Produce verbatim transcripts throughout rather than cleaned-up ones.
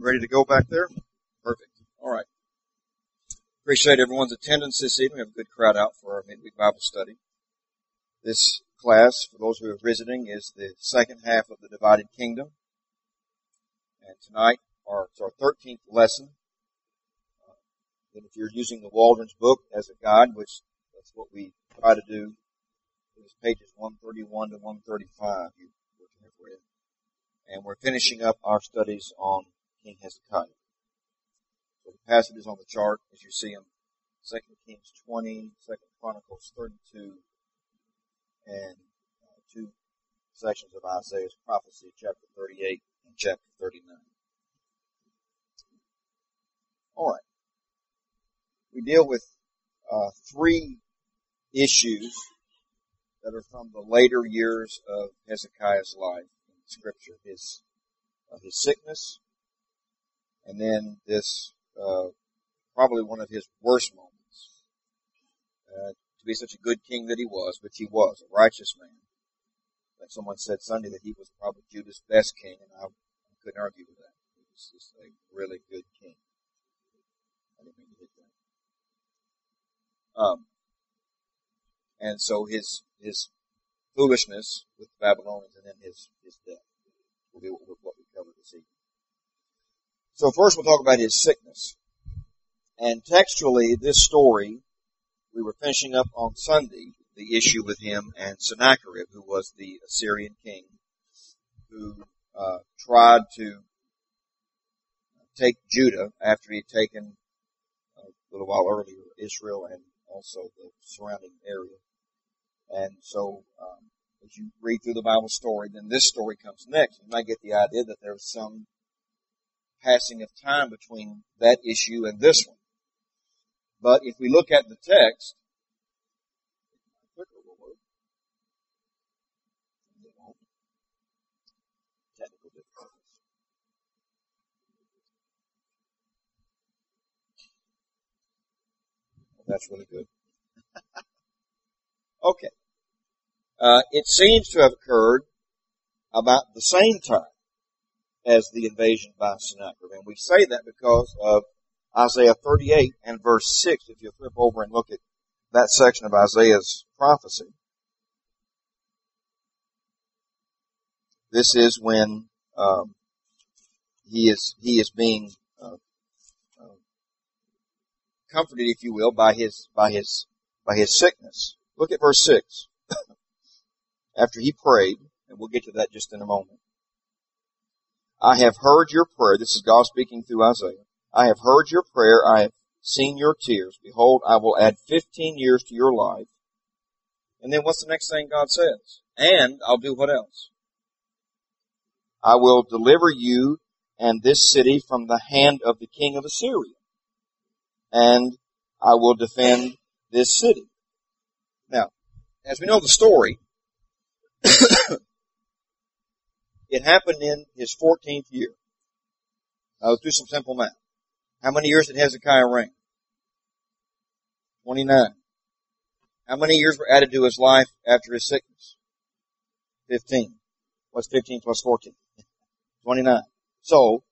Ready to go back there? Perfect. All right. Appreciate everyone's attendance this evening. We have a good crowd out for our midweek Bible study. This class, for those who are visiting, is the second half of the Divided Kingdom. And tonight, our, it's our thirteenth lesson. Uh, and if you're using the Waldron's book as a guide, which that's what we try to do, it's pages one thirty-one to one thirty-five. You have read. And we're finishing up our studies on King Hezekiah. So the passages on the chart, as you see them, Second Kings twenty, Second Chronicles thirty-two, and uh, two sections of Isaiah's prophecy, chapter thirty-eight and chapter thirty-nine. All right. We deal with uh, three issues that are from the later years of Hezekiah's life in Scripture. His, uh, his sickness, and then this, uh, probably one of his worst moments. Uh, to be such a good king that he was, which he was, a righteous man. Like someone said Sunday that he was probably Judah's best king, and I, I couldn't argue with that. He was just a really good king. I didn't mean to hit that. Um, and so his, his foolishness with the Babylonians and then his, his death will be what we cover this evening. So first we'll talk about his sickness. And textually, this story, we were finishing up on Sunday, the issue with him and Sennacherib, who was the Assyrian king, who uh, tried to take Judah after he had taken, uh, a little while earlier, Israel and also the surrounding area. And so, um, as you read through the Bible story, then this story comes next. You might get the idea that there's some passing of time between that issue and this one. But if we look at the text, technical difficulties. That's really good. Okay. Uh, it seems to have occurred about the same time as the invasion by Sennacherib. And we say that because of Isaiah thirty-eight and verse six. If you flip over and look at that section of Isaiah's prophecy. This is when um, he is he is being uh, uh, comforted, if you will, by his by his by his sickness. Look at verse six. After he prayed, and we'll get to that just in a moment. I have heard your prayer. This is God speaking through Isaiah. I have heard your prayer. I have seen your tears. Behold, I will add fifteen years to your life. And then what's the next thing God says? And I'll do what else? I will deliver you and this city from the hand of the king of Assyria. And I will defend this city. Now, as we know the story, it happened in his fourteenth year. Now, let's do some simple math. How many years did Hezekiah reign? twenty-nine. How many years were added to his life after his sickness? fifteen. What's fifteen plus fourteen? twenty-nine. So,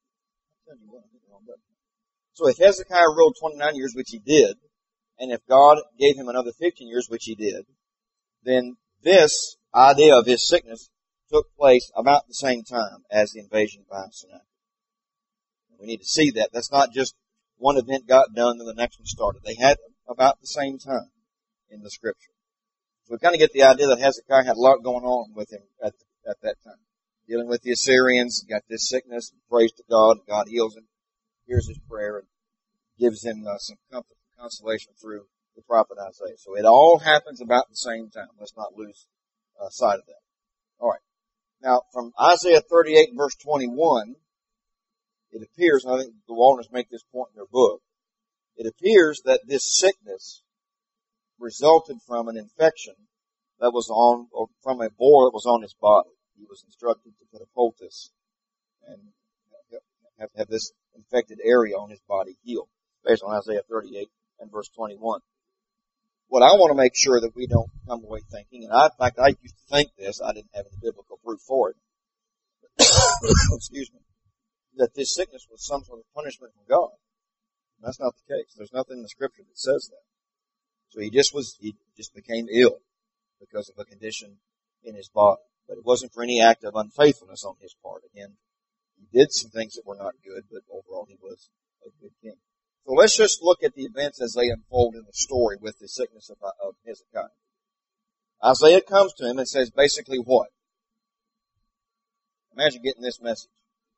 so if Hezekiah ruled twenty-nine years, which he did, and if God gave him another fifteen years, which he did, then this idea of his sickness took place about the same time as the invasion by Sennacherib. We need to see that. That's not just one event got done and the next one started. They had about the same time in the Scripture. So we kind of get the idea that Hezekiah had a lot going on with him at, the, at that time. Dealing with the Assyrians, got this sickness, prays to God, God heals him, hears his prayer, and gives him uh, some comfort and consolation through the prophet Isaiah. So it all happens about the same time. Let's not lose uh, sight of that. All right. Now, from Isaiah thirty-eight, verse twenty-one, it appears, and I think the Waldrons make this point in their book, it appears that this sickness resulted from an infection that was on, or from a boil that was on his body. He was instructed to put a poultice and have, have this infected area on his body healed, based on Isaiah thirty-eight and verse twenty-one. What I want to make sure that we don't come away thinking, and I, in fact, I used to think this, I didn't have any biblical proof for it. Excuse me. that this sickness was some sort of punishment from God. That's not the case. There's nothing in the scripture that says that. So he just was, he just became ill because of a condition in his body. But it wasn't for any act of unfaithfulness on his part. Again, he did some things that were not good, but overall he was a good king. So let's just look at the events as they unfold in the story with the sickness of, of Hezekiah. Isaiah comes to him and says basically what? Imagine getting this message.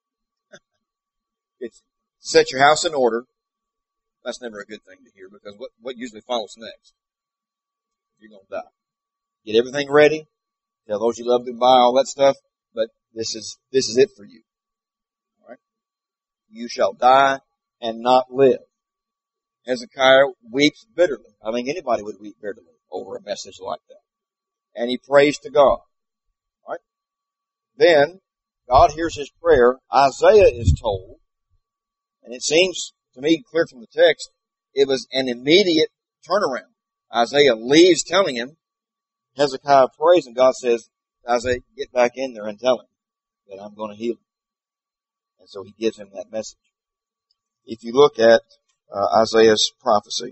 It's set your house in order. That's never a good thing to hear, because what, what usually follows next? You're going to die. Get everything ready. Tell those you love goodbye, all that stuff. But this is, this is it for you. All right? You shall die and not live. Hezekiah weeps bitterly. I think anybody would weep bitterly over a message like that. And he prays to God. All right? Then, God hears his prayer. Isaiah is told, and it seems to me clear from the text, it was an immediate turnaround. Isaiah leaves telling him, Hezekiah prays, and God says, Isaiah, get back in there and tell him that I'm going to heal him. And so he gives him that message. If you look at uh, Isaiah's prophecy,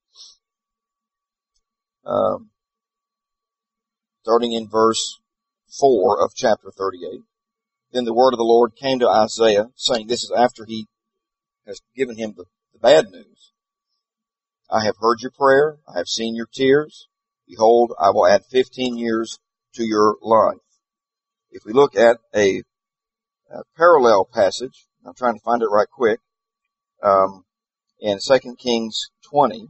um, starting in verse four of chapter thirty-eight, then the word of the Lord came to Isaiah, saying, this is after he has given him the, the bad news. I have heard your prayer. I have seen your tears. Behold, I will add fifteen years to your life. If we look at a, a parallel passage, I'm trying to find it right quick, um, in Second Kings twenty,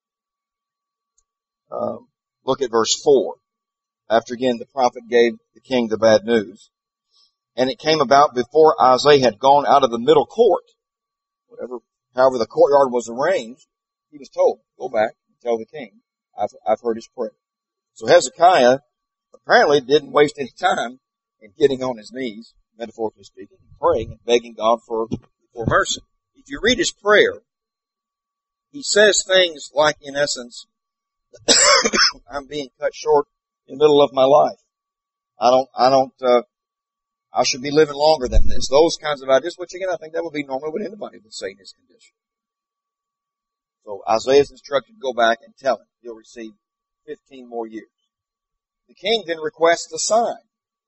um, look at verse four. After again the prophet gave the king the bad news. And it came about before Isaiah had gone out of the middle court, whatever, however the courtyard was arranged, he was told, go back and tell the king, I've, I've heard his prayer. So Hezekiah apparently didn't waste any time in getting on his knees, metaphorically speaking, and praying and begging God for, for mercy. If you read his prayer, he says things like, in essence, I'm being cut short in the middle of my life. I don't, I don't, uh, I should be living longer than this. Those kinds of ideas, which again, I think that would be normal what anybody would say in his condition. So Isaiah is instructed to go back and tell him he'll receive fifteen more years. The king then requests a sign.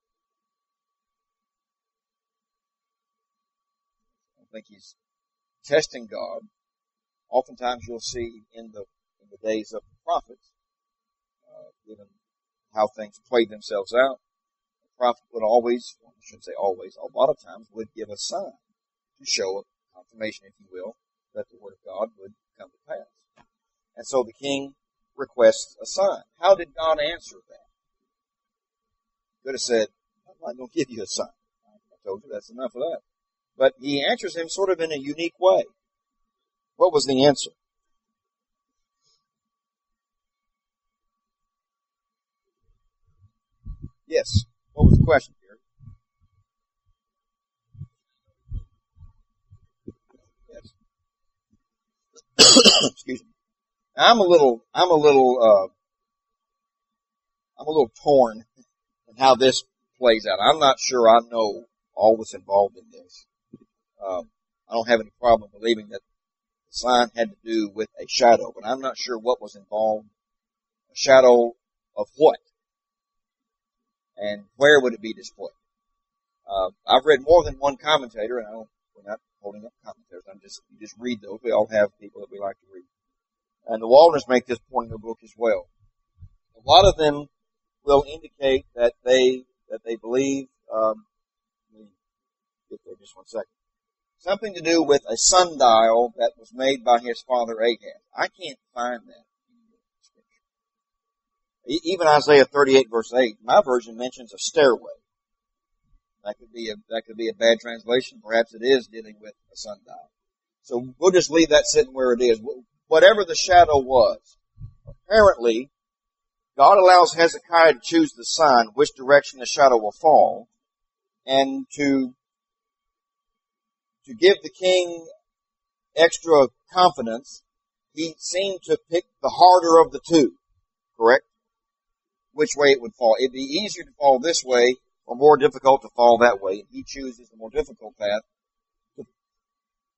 I think he's testing God. Oftentimes you'll see in the, in the days of the prophets, uh, given how things played themselves out, the prophet would always, well, I shouldn't say always, a lot of times would give a sign to show a confirmation, if you will, that the word of God would come to pass. And so the king requests a sign. How did God answer that? He could have said, I'm not going to give you a sign. I told you that's enough of that. But he answers him sort of in a unique way. What was the answer? Yes. What was the question, Gary? Yes. Excuse me. Now, I'm a little, I'm a little, uh, I'm a little torn in how this plays out. I'm not sure I know all that's involved in this. Um, I don't have any problem believing that the sign had to do with a shadow, but I'm not sure what was involved. A shadow of what? And where would it be displayed? Uh, I've read more than one commentator, and I don't, we're not holding up commentators. I'm just, you just read those. We all have people that we like to read. And the Waldners make this point in their book as well. A lot of them will indicate that they, that they believe, um, let me get there just one second. Something to do with a sundial that was made by his father Ahaz. I can't find that in the scripture. Even Isaiah thirty-eight verse eight, my version mentions a stairway. That could be a, that could be a bad translation. Perhaps it is dealing with a sundial. So we'll just leave that sitting where it is. Whatever the shadow was, apparently, God allows Hezekiah to choose the sign, which direction the shadow will fall, and to to give the king extra confidence, he seemed to pick the harder of the two, correct? Which way it would fall. It'd be easier to fall this way or more difficult to fall that way. And he chooses the more difficult path to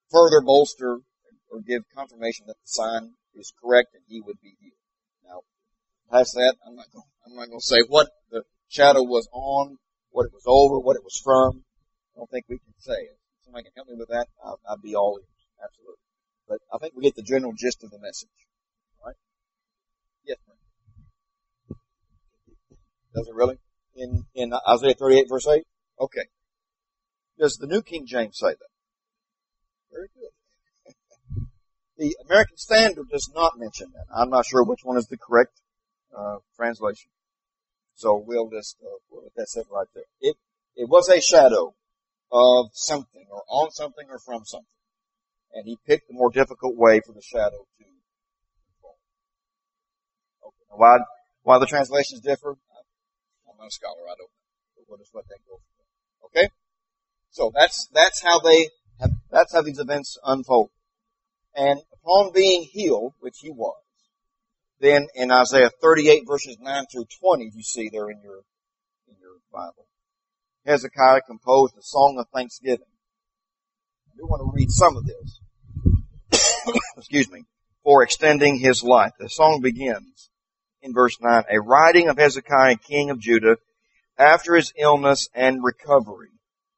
further bolster or give confirmation that the sign is correct and he would be healed. Now, past that, I'm not going, I'm not going to say what the shadow was on, what it was over, what it was from. I don't think we can say it. If somebody can help me with that, I'll, I'd be all ears. Absolutely. But I think we get the general gist of the message. All right? Yes, ma'am. Does it really? In, in Isaiah thirty-eight verse eight? Okay. Does the New King James say that? Very good. The American Standard does not mention that. I'm not sure which one is the correct uh, translation. So we'll just uh, we'll let that sit right there. It it was a shadow of something, or on something, or from something, and he picked the more difficult way for the shadow to fall. Okay. Now why why the translations differ? I'm not a scholar. I don't know. But we'll just let that go. Okay. So that's that's how they have, that's how these events unfold. And upon being healed, which he was, then in Isaiah thirty-eight verses nine through twenty, you see there in your, in your Bible, Hezekiah composed a song of thanksgiving. I do want to read some of this. Excuse me. For extending his life. The song begins in verse nine, a writing of Hezekiah, king of Judah, after his illness and recovery.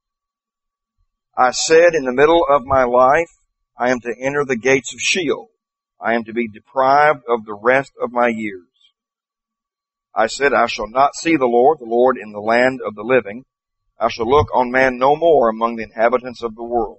I said in the middle of my life, I am to enter the gates of Sheol. I am to be deprived of the rest of my years. I said, I shall not see the Lord, the Lord in the land of the living. I shall look on man no more among the inhabitants of the world.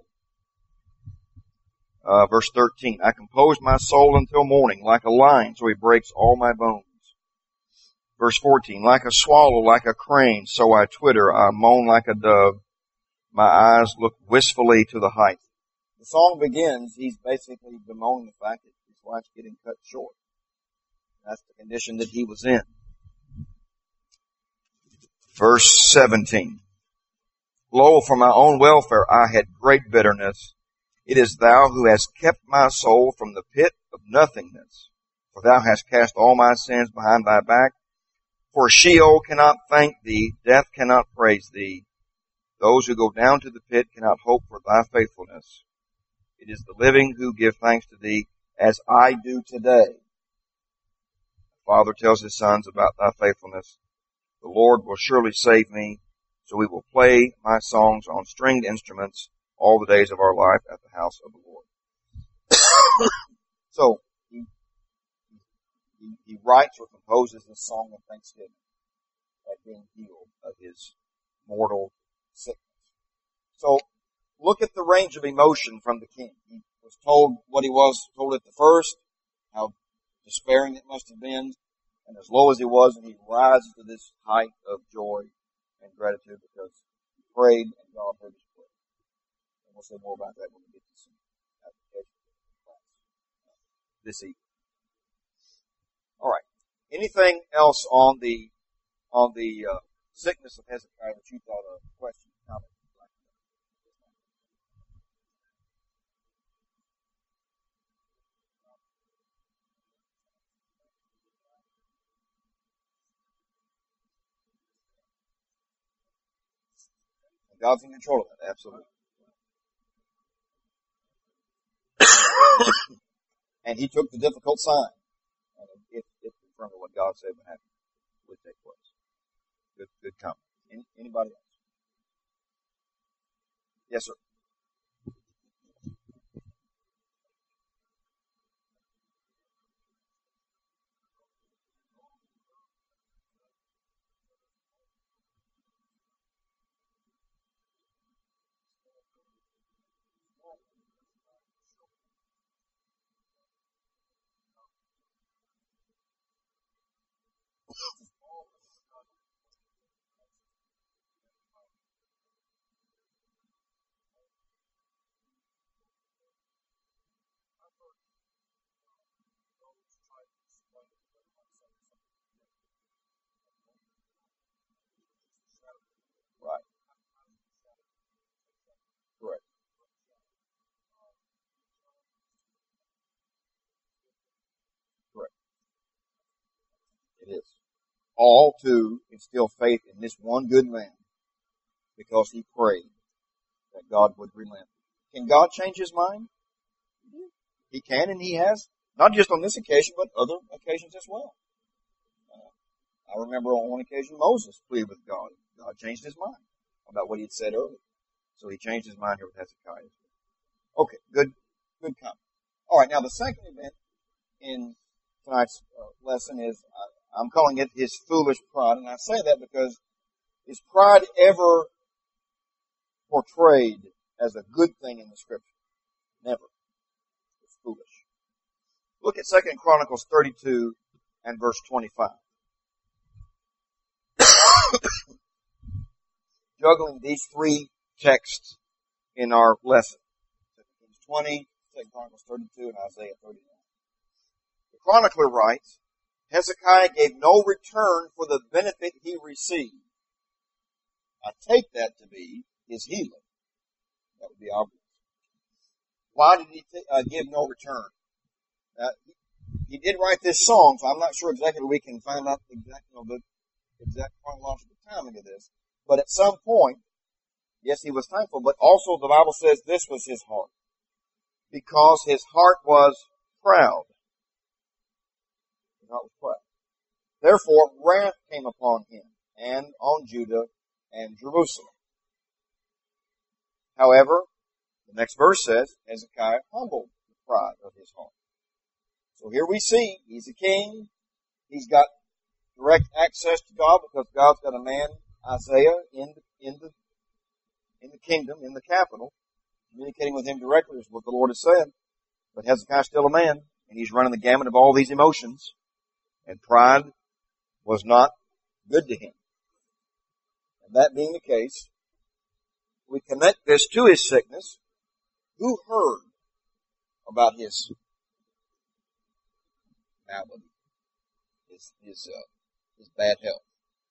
Uh, verse thirteen, I composed my soul until morning, like a lion, so he breaks all my bones. Verse fourteen, like a swallow, like a crane, so I twitter, I moan like a dove. My eyes look wistfully to the height. The song begins, he's basically bemoaning the fact that his life's getting cut short. That's the condition that he was in. Verse seventeen. Lo, for my own welfare I had great bitterness. It is thou who hast kept my soul from the pit of nothingness. For thou hast cast all my sins behind thy back. For Sheol cannot thank thee, death cannot praise thee. Those who go down to the pit cannot hope for thy faithfulness. It is the living who give thanks to thee, as I do today. The Father tells his sons about thy faithfulness. The Lord will surely save me, so we will play my songs on stringed instruments all the days of our life at the house of the Lord. So, he, he, he writes or composes this song of thanksgiving at being healed of his mortal sickness. So, look at the range of emotion from the king. He was told what he was told at the first, how despairing it must have been, and as low as he was, and he rises to this height of joy and gratitude because he prayed and God heard his prayer. And we'll say more about that when we get to some application this evening. All right. Anything else on the on the uh, sickness of Hezekiah that you thought of? Question, comment? God's in control of that, absolutely. And he took the difficult sign. And it, it confirmed what God said would happen, would take place. Good, good comment. Any, anybody else? Yes, sir. Right. Correct. Correct. It is. All to instill faith in this one good man because he prayed that God would relent Can God change his mind? He can, and he has. Not just on this occasion, but other occasions as well. Uh, I remember on one occasion Moses pleaded with God. God changed his mind about what he had said earlier. So he changed his mind here with Hezekiah. Okay, good, good comment. All right, now the second event in tonight's uh, lesson is, uh, I'm calling it his foolish pride. And I say that because is pride ever portrayed as a good thing in the Scripture? Never. It's foolish. Look at Second Chronicles thirty-two and verse twenty-five. Juggling these three texts in our lesson. Second Kings twenty, Second Chronicles thirty-two, and Isaiah thirty-nine. The chronicler writes, Hezekiah gave no return for the benefit he received. I take that to be his healing. That would be obvious. Why did he t- uh, give no return? Uh, he, he did write this song, so I'm not sure exactly we can find out the exact, you know, the exact chronological timing of this. But at some point, yes, he was thankful, but also the Bible says this was his heart. Because his heart was proud. His heart was proud. Therefore, wrath came upon him and on Judah and Jerusalem. However, the next verse says, Hezekiah humbled the pride of his heart. So here we see, he's a king. He's got direct access to God because God's got a man, Isaiah, in the, in the, in the kingdom, in the capital, communicating with him directly is what the Lord has said. But Hezekiah's still a man, and he's running the gamut of all these emotions, and pride was not good to him. And that being the case, we connect this to his sickness. Who heard about his malady, his his uh, his bad health?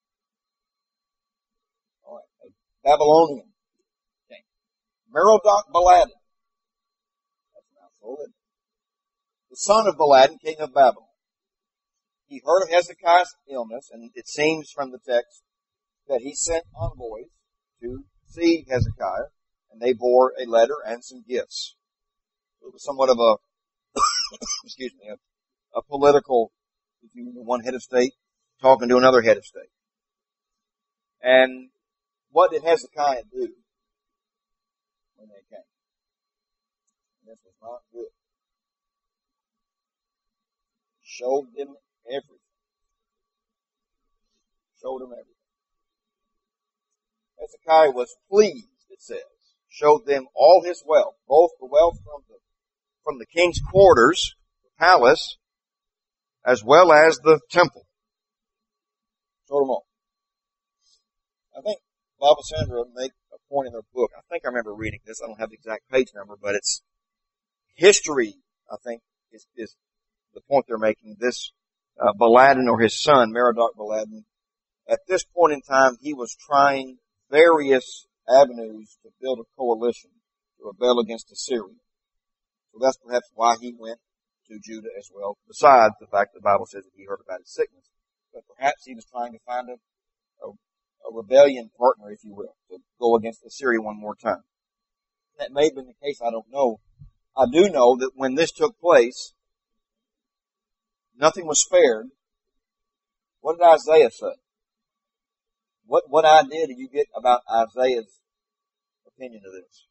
All right, a Babylonian king, Merodach-Baladan. That's a mouthful, isn't it? The son of Baladan, king of Babylon. He heard of Hezekiah's illness, and it seems from the text that he sent envoys to see Hezekiah, and they bore a letter and some gifts. It was somewhat of a, excuse me, a, a political, if you know, one head of state talking to another head of state. And what did Hezekiah do when they came? This was not good. Showed them everything. Showed them everything. Hezekiah was pleased, it says. Showed them all his wealth, both the wealth from the, from the king's quarters, the palace, as well as the temple. Showed them all. I think Bob and Sandra make a point in their book. I think I remember reading this. I don't have the exact page number, but it's history, I think, is, is the point they're making. This uh, Baladan, or his son, Merodach-Baladan, at this point in time, he was trying various avenues to build a coalition to rebel against Assyria. So that's perhaps why he went to Judah as well, besides the fact that the Bible says that he heard about his sickness. But perhaps he was trying to find a, a, a rebellion partner, if you will, to go against Assyria one more time. That may have been the case, I don't know. I do know that when this took place, nothing was spared. What did Isaiah say? What, what idea do you get about Isaiah's opinion of this?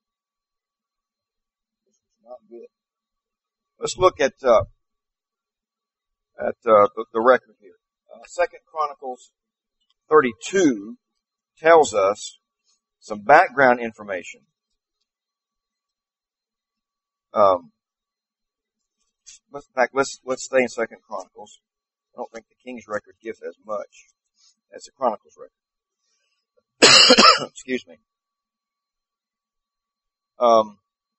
This is not good. Let's look at, uh, at, uh, the, the record here. Uh, Second Chronicles thirty-two tells us some background information. Um, let's, in fact, let's, let's stay in Second Chronicles. I don't think the King's record gives as much as the Chronicles record. Excuse me. Um,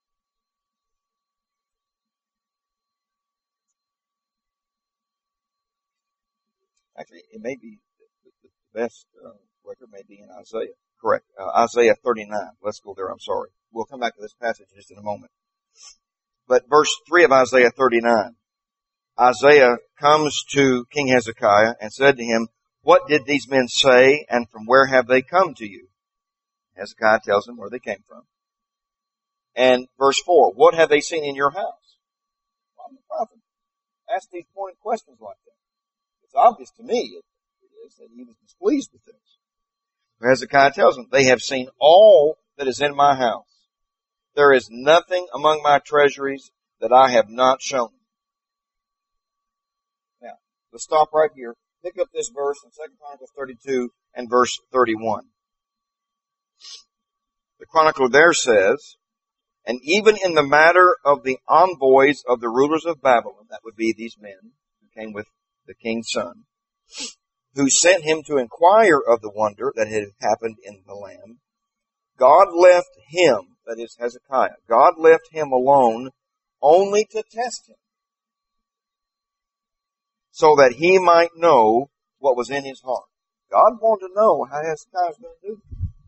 actually, it may be the, the best uh, record may be in Isaiah. Correct. Uh, Isaiah thirty-nine. Let's go there. I'm sorry. We'll come back to this passage just in a moment. But verse three of Isaiah thirty-nine. Isaiah comes to King Hezekiah and said to him, "What did these men say, and from where have they come to you?" Hezekiah tells him where they came from. And verse four, what have they seen in your house? Well, the prophet asked these pointed questions like that. It's obvious to me it is that he was displeased with this. Hezekiah tells them, they have seen all that is in my house. There is nothing among my treasuries that I have not shown. Now, let's stop right here. Pick up this verse in Second Chronicles thirty-two and verse thirty-one. The chronicler there says, and even in the matter of the envoys of the rulers of Babylon, that would be these men who came with the king's son, who sent him to inquire of the wonder that had happened in the land, God left him, that is Hezekiah, God left him alone only to test him, so that he might know what was in his heart. God wanted to know how Hezekiah was going to do.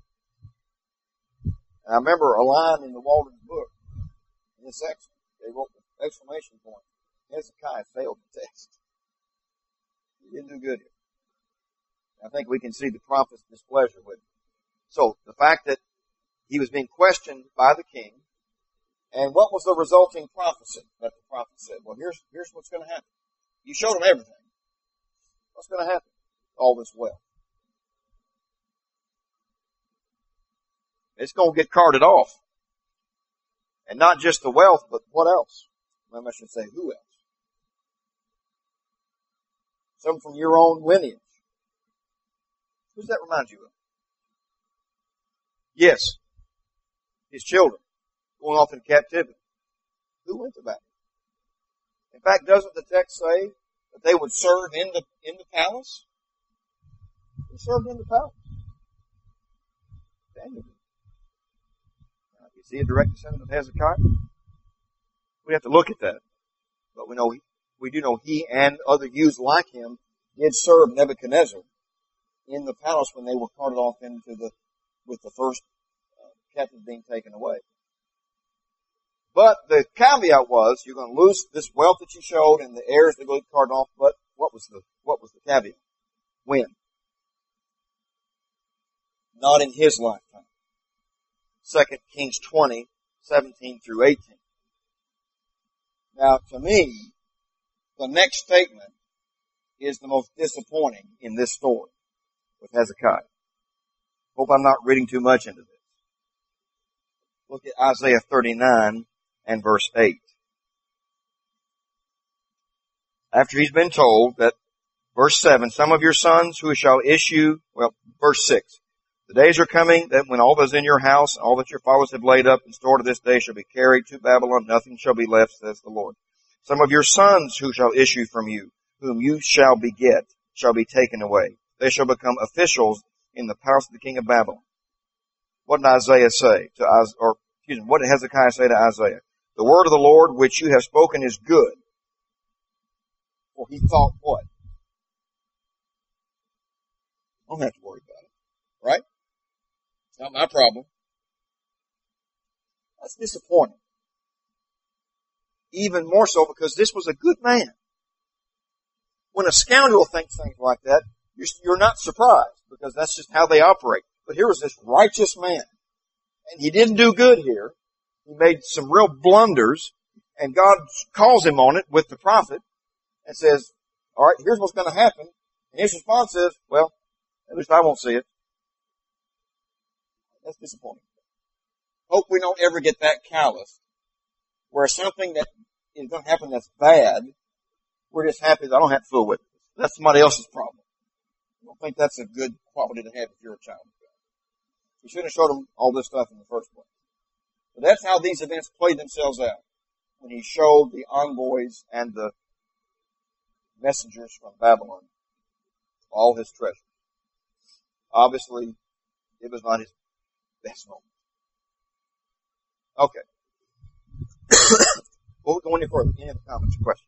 And I remember a line in the Walden's book, in this section, they wrote the exclamation point, Hezekiah failed the test. He didn't do good here. I think we can see the prophet's displeasure with him. So, the fact that he was being questioned by the king, and what was the resulting prophecy that the prophet said? Well, here's, here's what's going to happen. You showed him everything. What's going to happen? All this wealth. It's going to get carted off. And not just the wealth, but what else? Maybe I should say, who else? Some from your own lineage. Who does that remind you of? Yes. His children going off in captivity. Who went to Babylon? In fact, doesn't the text say that they would serve in the, in the palace? They served in the palace. Daniel did. Now, is he a direct descendant of Hezekiah? We have to look at that. But we know, he, we do know he and other youths like him did serve Nebuchadnezzar in the palace when they were carted off into the, with the first uh, captive being taken away. But the caveat was, you're going to lose this wealth that you showed and the heirs that will get carted off, but what was the, what was the caveat? When? Not in his lifetime. Second Kings twenty, seventeen through eighteen. Now, to me, the next statement is the most disappointing in this story with Hezekiah. Hope I'm not reading too much into this. Look at Isaiah thirty-nine and verse eight. After he's been told that, verse seven, some of your sons who shall issue, well, verse six, the days are coming that when all that is in your house, all that your fathers have laid up and stored to this day shall be carried to Babylon, nothing shall be left, says the Lord. Some of your sons who shall issue from you, whom you shall beget, shall be taken away. They shall become officials in the palace of the king of Babylon. What did Isaiah say to Isaiah, or excuse me, what did Hezekiah say to Isaiah? The word of the Lord which you have spoken is good. Well, he thought what? I don't have to worry about it. Right? It's not my problem. That's disappointing. Even more so because this was a good man. When a scoundrel thinks things like that, you're not surprised because that's just how they operate. But here was this righteous man. And he didn't do good here. He made some real blunders. And God calls him on it with the prophet and says, all right, here's what's going to happen. And his response is, well, at least I won't see it. That's disappointing. Hope we don't ever get that callous where something that is going to happen that's bad, we're just happy that I don't have to fool with it. That's somebody else's problem. I don't think that's a good quality to have if you're a child of God. You shouldn't have showed them all this stuff in the first place. But that's how these events played themselves out. When he showed the envoys and the messengers from Babylon all his treasure. Obviously, it was not his best moment. Okay. Before we go any further, any other comments or questions?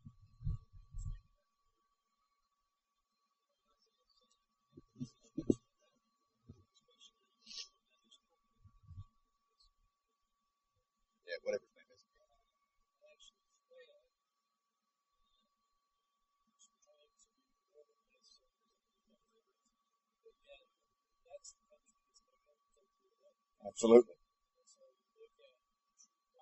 Yeah, whatever his name is. Absolutely.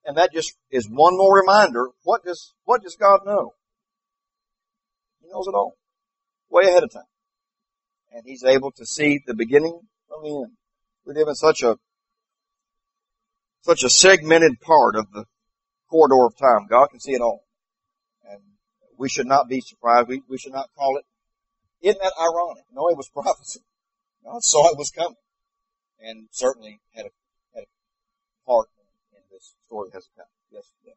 And that just is one more reminder, what does, what does God know? He knows it all. Way ahead of time. And He's able to see the beginning from the end. We live in such a, such a segmented part of the corridor of time. God can see it all. And we should not be surprised. We, we should not call it, isn't that ironic? No, it was prophecy. God saw it was coming. And certainly had a, had a part in this story of Hezekiah. Yes, yes.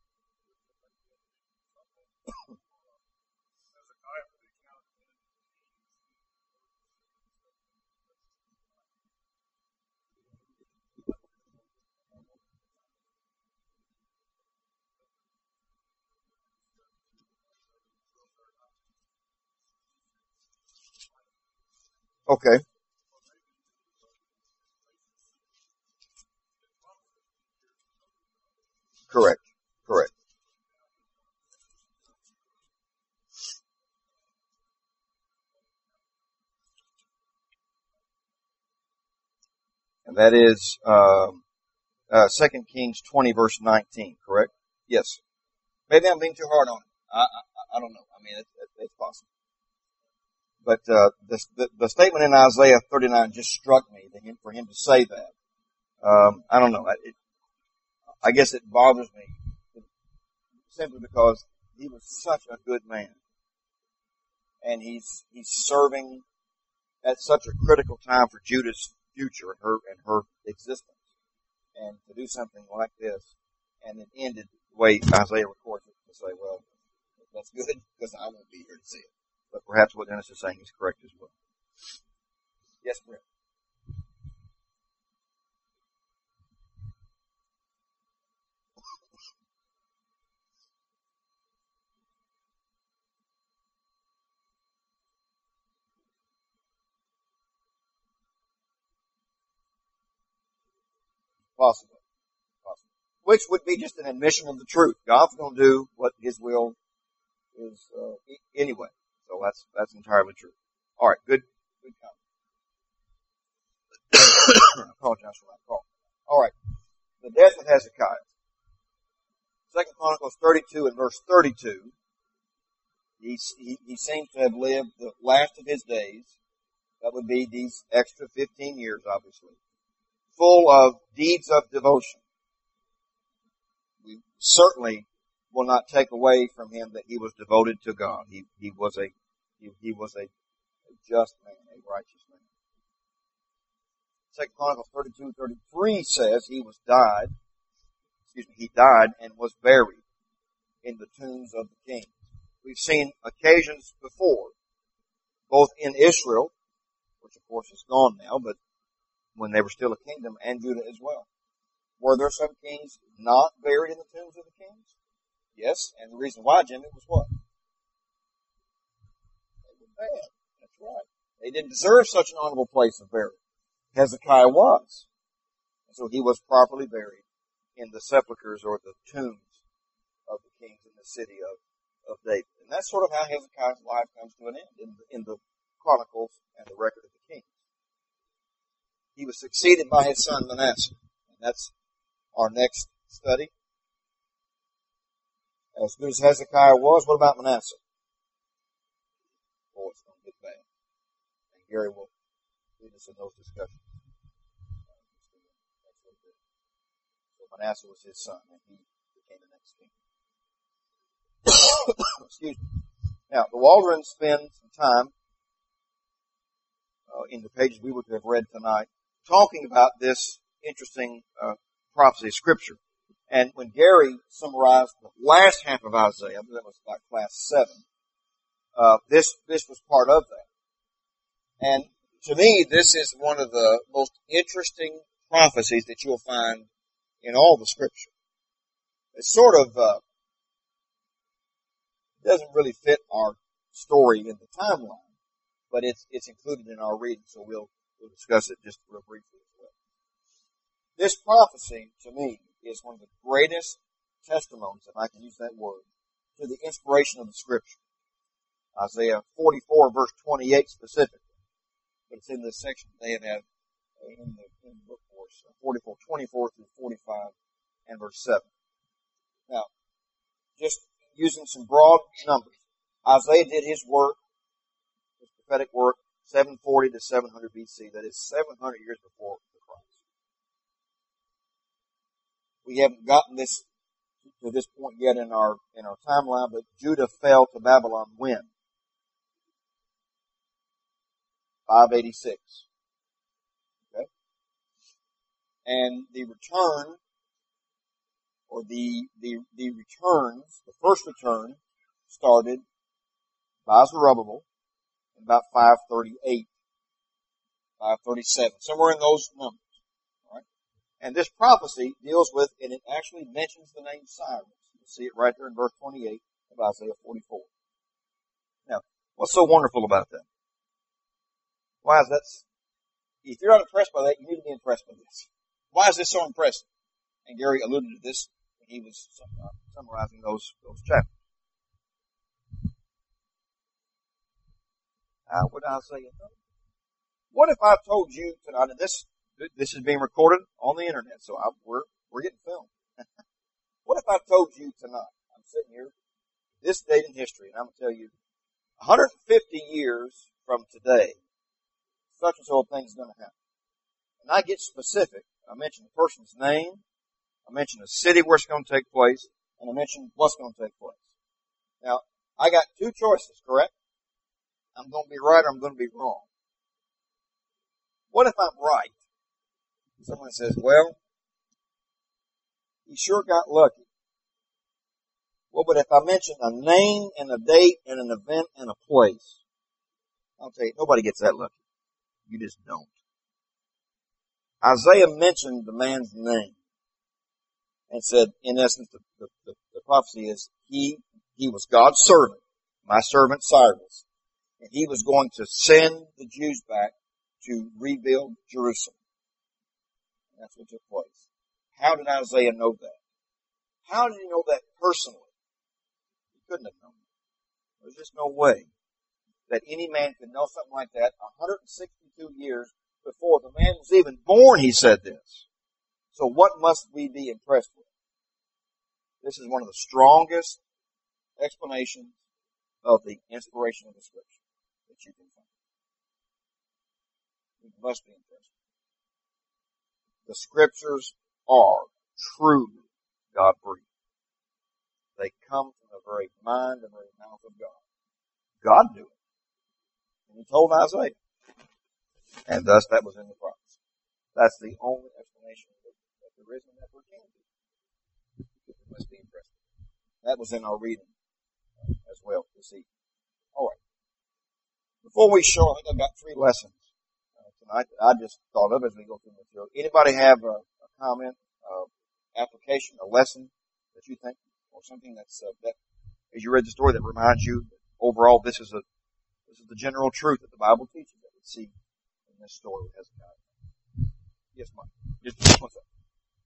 Okay. Correct. Correct. And that is, uh, uh, Second Kings twenty verse nineteen, correct? Yes. Maybe I'm being too hard on it. I, I, I don't know. I mean, it, it, it's possible. But, uh, the, the, the statement in Isaiah thirty-nine just struck me that him, for him to say that. Um, I don't know. It, I guess it bothers me simply because he was such a good man. And he's, he's serving at such a critical time for Judah's future and her, and her existence. And to do something like this, and it ended the way Isaiah records it, to say, well, that's good, because I won't be here to see it. But perhaps what Dennis is saying is correct as well. Yes, Brent. Possibly. Possibly. Which would be just an admission of the truth. God's going to do what His will is uh, anyway. So that's that's entirely true. All right, good, good comment. I apologize for that call. All right, the death of Hezekiah. Second Chronicles thirty-two and verse thirty-two. He, he he seems to have lived the last of his days. That would be these extra fifteen years, obviously, full of deeds of devotion. We certainly will not take away from him that he was devoted to God. He he was a he, he was a, a just man, a righteous man. Second Chronicles thirty-two, thirty-three says he was died. Excuse me, he died and was buried in the tombs of the kings. We've seen occasions before, both in Israel, which of course is gone now, but when they were still a kingdom, and Judah as well. Were there some kings not buried in the tombs of the kings? Yes, and the reason why, Jimmy, was what? They were bad. That's right. They didn't deserve such an honorable place of burial. Hezekiah was. And so he was properly buried in the sepulchres or the tombs of the kings in the city of, of David. And that's sort of how Hezekiah's life comes to an end in the, in the Chronicles and the record of the kings. He was succeeded by his son Manasseh. And that's our next study. As good as Hezekiah was, what about Manasseh? Boy, it's going to get bad. And Gary will lead us in those discussions. So Manasseh was his son, and he became the next king. Excuse me. Now, the Waldron spends some time uh, in the pages we were to have read tonight talking about this interesting uh, prophecy of Scripture. And when Gary summarized the last half of Isaiah, that was like class seven, uh, this, this was part of that. And to me, this is one of the most interesting prophecies that you'll find in all the Scripture. It's sort of, uh, doesn't really fit our story in the timeline, but it's, it's included in our reading, so we'll, we'll discuss it just real briefly as well. This prophecy, to me, is one of the greatest testimonies, if I can use that word, to the inspiration of the Scripture. Isaiah forty-four, verse twenty-eight specifically. But it's in this section they have in the, in the book course, forty-four, twenty-four through forty-five and verse seven. Now, just using some broad numbers. Isaiah did his work, his prophetic work, seven forty to seven hundred B C. That is seven hundred years before the Christ. We haven't gotten this to this point yet in our in our timeline, but Judah fell to Babylon when? five eighty-six. Okay? And the return, or the, the, the returns, the first return started by Zerubbabel in about five thirty-eight, five thirty-seven, somewhere in those numbers. All right? And this prophecy deals with, and it actually mentions the name Cyrus. You see it right there in verse twenty-eight of Isaiah forty-four. Now, what's so wonderful about that? Why is that? If you're not impressed by that, you need to be impressed by this. Why is this so impressive? And Gary alluded to this when he was uh, summarizing those, those chapters. How would I say it? What if I told you tonight, and this, this is being recorded on the internet, so I, we're, we're getting filmed. What if I told you tonight, I'm sitting here, this date in history, and I'm going to tell you, one hundred fifty years from today, such and so thing is going to happen. And I get specific. I mention the person's name, I mention the city where it's going to take place, and I mention what's going to take place. Now, I got two choices, correct? I'm going to be right or I'm going to be wrong. What if I'm right? Someone says, well, he sure got lucky. Well, but if I mention a name and a date and an event and a place, I'll tell you, nobody gets that lucky. You just don't. Isaiah mentioned the man's name and said, in essence, the, the, the, the prophecy is he, he was God's servant, my servant Cyrus, and he was going to send the Jews back to rebuild Jerusalem. And that's what took place. How did Isaiah know that? How did he know that personally? He couldn't have known that. There's just no way that any man could know something like that one hundred sixty-two years before the man was even born. He said this. So what must we be impressed with? This is one of the strongest explanations of the inspiration of the Scripture that you can find. We must be impressed. The Scriptures are truly God-breathed. They come from the very mind and very mouth of God. God knew it. And he told Isaiah. And thus that was in the prophets. That's the only explanation that, that there is and that there can be. We must be impressed. That was in our reading uh, as well this evening. All right. Before we show, I think I've got three lessons uh, tonight that I just thought of as we go through the material. Anybody have a, a comment, uh, application, a lesson that you think, or something that's uh, that, as you read the story, that reminds you that overall this is a this is the general truth that the Bible teaches that we see in this story with Hezekiah. Yes, Mike. Just, just one second.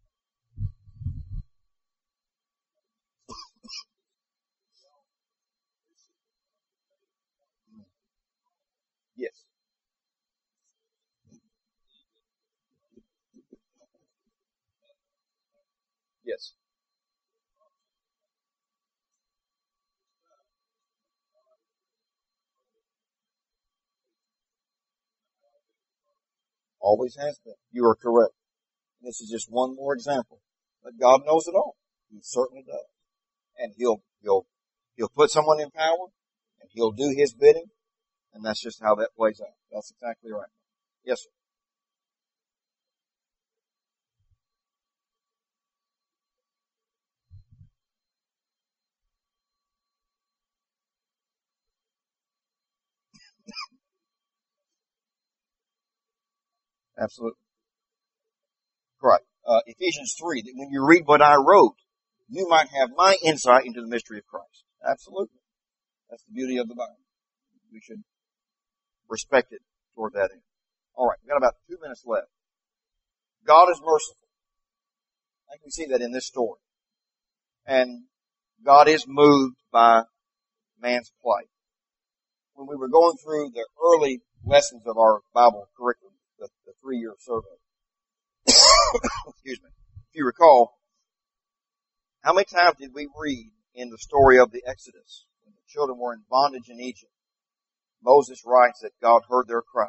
Yes. Yes. Always has been. You are correct. This is just one more example. But God knows it all. He certainly does. And he'll, he'll, he'll put someone in power, and he'll do his bidding, and that's just how that plays out. That's exactly right. Yes, sir. Absolutely. Right. Uh, Ephesians three, that when you read what I wrote, you might have my insight into the mystery of Christ. Absolutely. That's the beauty of the Bible. We should respect it toward that end. All right. We've got about two minutes left. God is merciful. I think we see that in this story. And God is moved by man's plight. When we were going through the early lessons of our Bible curriculum, the, the three-year survey, excuse me, if you recall, How many times did we read in the story of the Exodus, when the children were in bondage in Egypt? Moses writes that God heard their cry.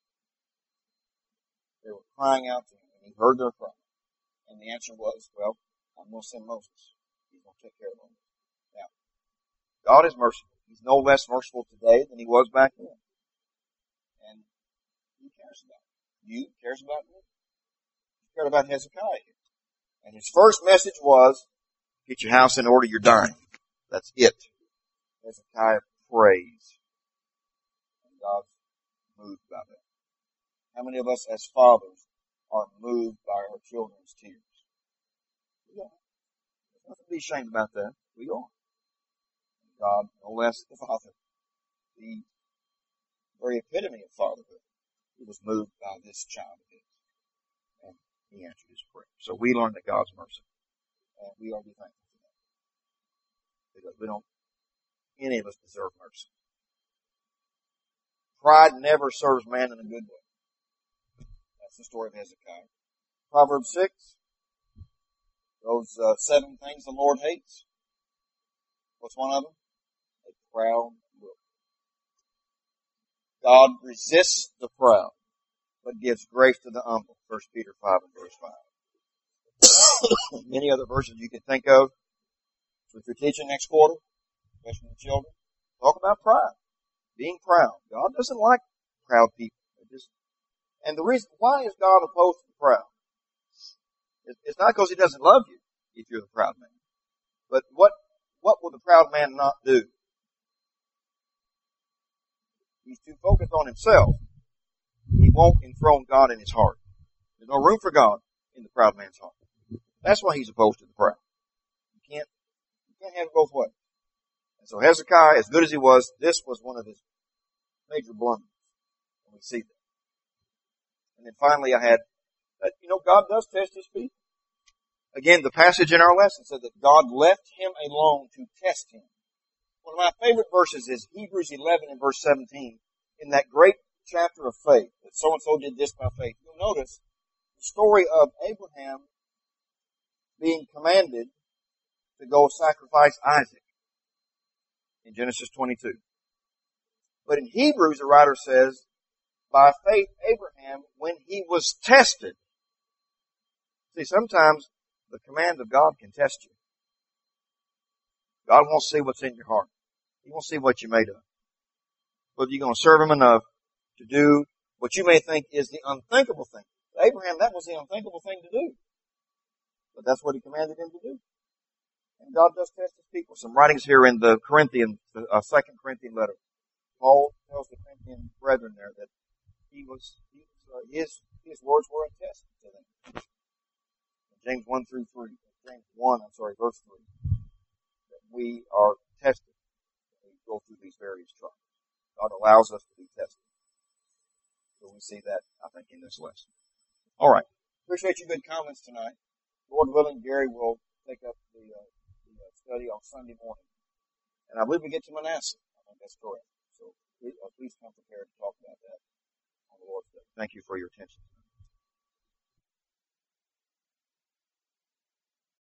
They were crying out to him, and he heard their cry. And the answer was, well, I'm going to send Moses. He's going to take care of them. Now, God is merciful. He's no less merciful today than he was back then. And he cares about you. He cares about me. He cared about Hezekiah here. And his first message was, get your house in order, you're dying. That's it. Hezekiah prays. And God's moved by that. How many of us as fathers are moved by our children's tears? We are. There's nothing to be ashamed about that. We are. God, no less the Father, the very epitome of fatherhood, he was moved by this child of his. And he answered his prayer. So we learn that God's merciful. And we ought to be thankful for that. Because we don't, any of us deserve mercy. Pride never serves man in a good way. That's the story of Hezekiah. Proverbs six. Those uh, seven things the Lord hates. What's one of them? A proud look. God resists the proud, but gives grace to the humble. First Peter five and verse five. Many other verses you can think of. So if you're teaching next quarter, especially the children, talk about pride. Being proud. God doesn't like proud people. Just, and the reason, why is God opposed to the proud? It's not because he doesn't love you, if you're the proud man. But what, what will the proud man not do? He's too focused on himself. He won't enthrone God in his heart. There's no room for God in the proud man's heart. That's why he's opposed to the proud. You can't, you can't have it both ways. And so Hezekiah, as good as he was, this was one of his major blunders. And we see that. And then finally I had, that, you know, God does test his people. Again, the passage in our lesson said that God left him alone to test him. One of my favorite verses is Hebrews eleven and verse seventeen. In that great chapter of faith, that so-and-so did this by faith. You'll notice the story of Abraham being commanded to go sacrifice Isaac in Genesis twenty-two. But in Hebrews, the writer says, by faith, Abraham, when he was tested. See, sometimes the command of God can test you. God wants to see what's in your heart. He wants to see what you're made of. Whether you're going to serve him enough to do what you may think is the unthinkable thing. For Abraham, that was the unthinkable thing to do. But that's what he commanded him to do. And God does test his people. Some writings here in the Corinthian, the uh, second Corinthian letter. Paul tells the Corinthian brethren there that he was, he was uh, his, his words were a test to them. James one through three. James one, I'm sorry, verse three. That we are tested when we go through these various trials. God allows us to be tested. So we see that, I think, in this lesson. All right. Appreciate your good comments tonight. Lord willing, Gary will take up the, uh, the uh, study on Sunday morning. And I believe we get to Manasseh. I think that's correct. So please, uh, please come prepared to talk about that on the Lord's Day. Thank you for your attention.